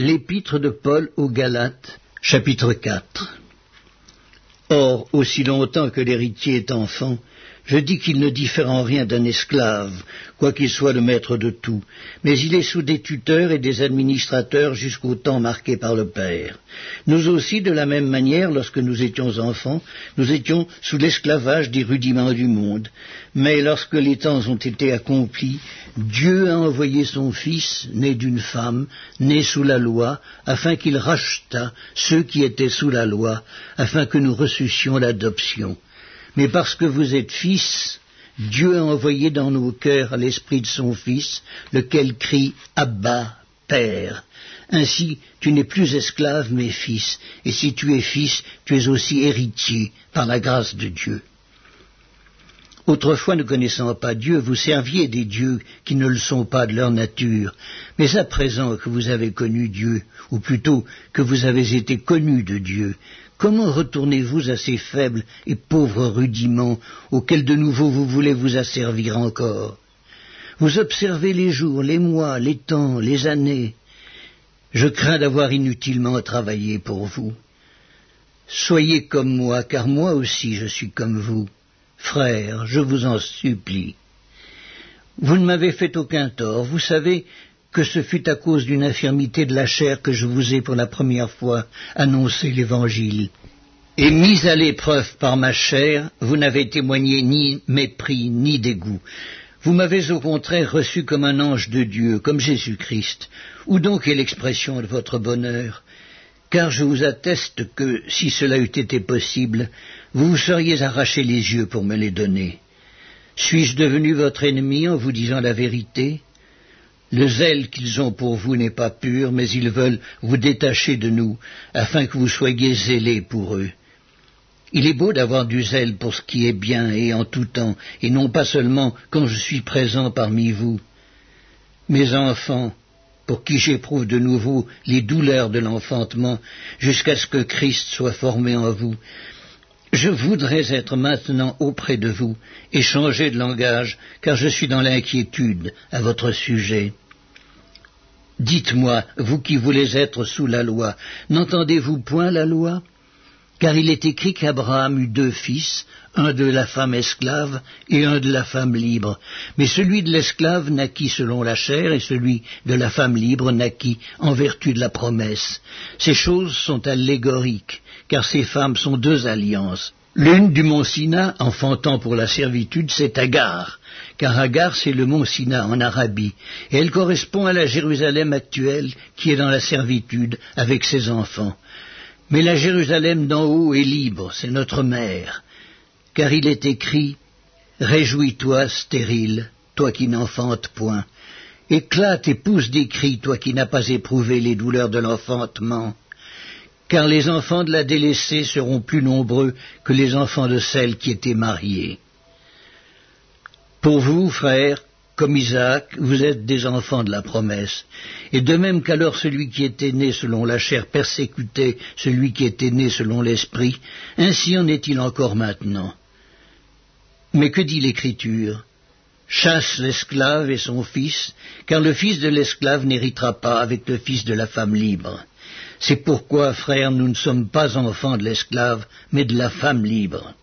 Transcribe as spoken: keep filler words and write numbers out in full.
L'épître de Paul aux Galates, chapitre quatre. Or, aussi longtemps que l'héritier est enfant, je dis qu'il ne diffère en rien d'un esclave, quoiqu'il soit le maître de tout, mais il est sous des tuteurs et des administrateurs jusqu'au temps marqué par le Père. Nous aussi, de la même manière, lorsque nous étions enfants, nous étions sous l'esclavage des rudiments du monde. Mais lorsque les temps ont été accomplis, Dieu a envoyé son Fils, né d'une femme, né sous la loi, afin qu'il rachetât ceux qui étaient sous la loi, afin que nous reçussions l'adoption. Mais parce que vous êtes fils, Dieu a envoyé dans nos cœurs l'esprit de son Fils, lequel crie « Abba, Père ». Ainsi, tu n'es plus esclave, mais fils, et si tu es fils, tu es aussi héritier, par la grâce de Dieu. Autrefois, ne connaissant pas Dieu, vous serviez des dieux qui ne le sont pas de leur nature. Mais à présent que vous avez connu Dieu, ou plutôt que vous avez été connus de Dieu, comment retournez-vous à ces faibles et pauvres rudiments auxquels de nouveau vous voulez vous asservir encore? Vous observez les jours, les mois, les temps, les années. Je crains d'avoir inutilement travaillé pour vous. Soyez comme moi, car moi aussi je suis comme vous. Frères, je vous en supplie. Vous ne m'avez fait aucun tort. Vous savez que ce fut à cause d'une infirmité de la chair que je vous ai pour la première fois annoncé l'Évangile. Et mis à l'épreuve par ma chair, vous n'avez témoigné ni mépris ni dégoût. Vous m'avez au contraire reçu comme un ange de Dieu, comme Jésus-Christ. Où donc est l'expression de votre bonheur? Car je vous atteste que, si cela eût été possible, vous vous seriez arraché les yeux pour me les donner. Suis-je devenu votre ennemi en vous disant la vérité? Le zèle qu'ils ont pour vous n'est pas pur, mais ils veulent vous détacher de nous, afin que vous soyez zélés pour eux. Il est beau d'avoir du zèle pour ce qui est bien et en tout temps, et non pas seulement quand je suis présent parmi vous. Mes enfants, pour qui j'éprouve de nouveau les douleurs de l'enfantement, jusqu'à ce que Christ soit formé en vous, je voudrais être maintenant auprès de vous et changer de langage, car je suis dans l'inquiétude à votre sujet. Dites-moi, vous qui voulez être sous la loi, n'entendez-vous point la loi? Car il est écrit qu'Abraham eut deux fils, un de la femme esclave et un de la femme libre. Mais celui de l'esclave naquit selon la chair et celui de la femme libre naquit en vertu de la promesse. Ces choses sont allégoriques, car ces femmes sont deux alliances. L'une du mont Sina, enfantant pour la servitude, c'est Agar, car Agar c'est le mont Sina en Arabie, et elle correspond à la Jérusalem actuelle qui est dans la servitude avec ses enfants. Mais la Jérusalem d'en haut est libre, c'est notre mère, car il est écrit « Réjouis-toi, stérile, toi qui n'enfantes point. Éclate et pousse des cris, toi qui n'as pas éprouvé les douleurs de l'enfantement. Car les enfants de la délaissée seront plus nombreux que les enfants de celle qui était mariée. Pour vous, frères, comme Isaac, vous êtes des enfants de la promesse. Et de même qu'alors celui qui était né selon la chair persécutait celui qui était né selon l'esprit, ainsi en est-il encore maintenant. Mais que dit l'Écriture? Chasse l'esclave et son fils, car le fils de l'esclave n'héritera pas avec le fils de la femme libre. C'est pourquoi, frères, nous ne sommes pas enfants de l'esclave, mais de la femme libre.